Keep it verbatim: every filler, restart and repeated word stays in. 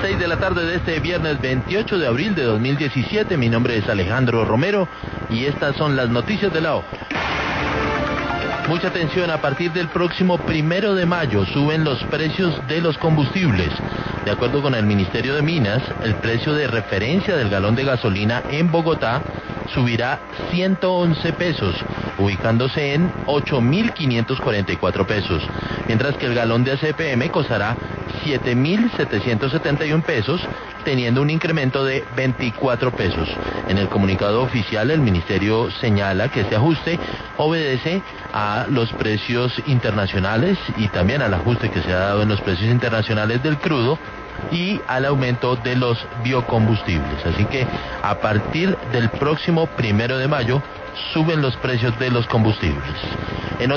seis de la tarde de este viernes veintiocho de abril de dos mil diecisiete. Mi nombre es Alejandro Romero y estas son las noticias de la hora. Mucha atención, a partir del próximo primero de mayo suben los precios de los combustibles. De acuerdo con el Ministerio de Minas, el precio de referencia del galón de gasolina en Bogotá subirá ciento once pesos, ubicándose en ocho mil quinientos cuarenta y cuatro pesos, mientras que el galón de A C P M costará siete mil setecientos setenta y uno pesos, teniendo un incremento de veinticuatro pesos. En el comunicado oficial, el ministerio señala que este ajuste obedece a los precios internacionales y también al ajuste que se ha dado en los precios internacionales del crudo y al aumento de los biocombustibles. Así que a partir del próximo primero de mayo suben los precios de los combustibles. En